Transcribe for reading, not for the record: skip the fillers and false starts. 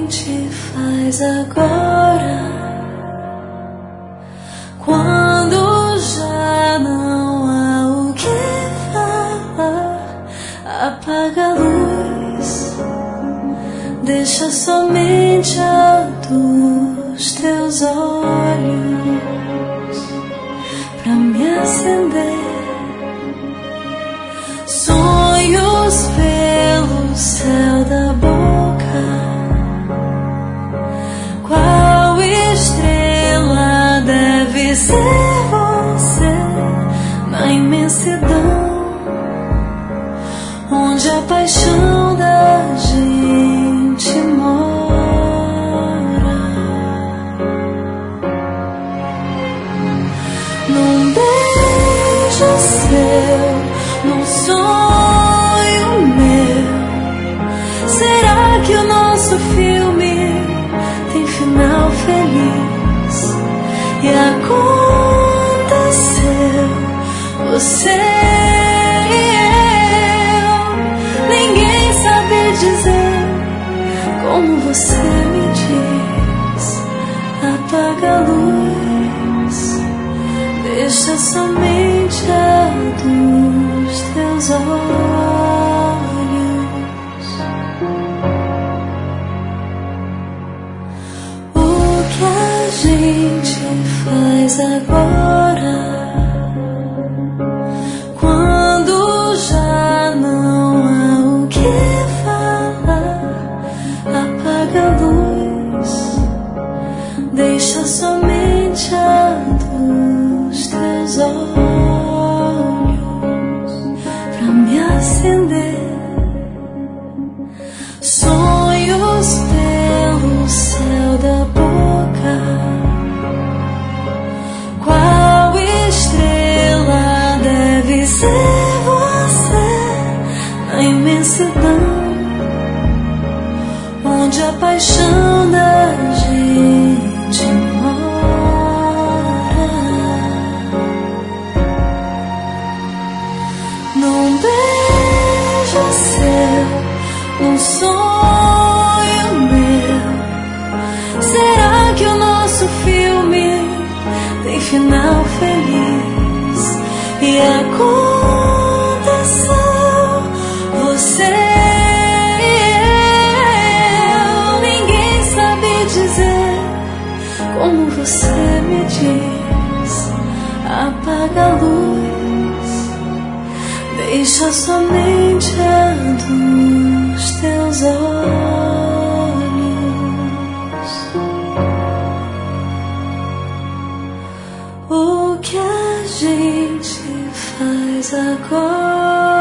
gente faz agora, quando já não há o que falar? Apaga a luz, deixa somente a dos teus olhos pra me acender. Sonhos pelo céu da boca, qual estrela deve ser você na imensidão, onde a paixão da gente mora. Num beijo seu, num sonho meu, será que o nosso filme tem final feliz? E aconteceu, você e eu, ninguém sabe dizer como você me diz. Apaga a luz, deixa somente a dos teus olhos. O que a gente faz agora, quando já não há o que falar? Apaga a luz, deixa somente a dos teus olhos pra me acender. Sonhos pelo céu da boca, qual estrela deve ser você na imensidão, onde a paixão da gente mora. Num beijo seu, num sonho meu, será que o nosso filme tem final feliz? E aconteceu, você e eu, ninguém sabe dizer como você me diz. Apaga a luz, deixa somente a dos teus olhos. O que a gente faz agora?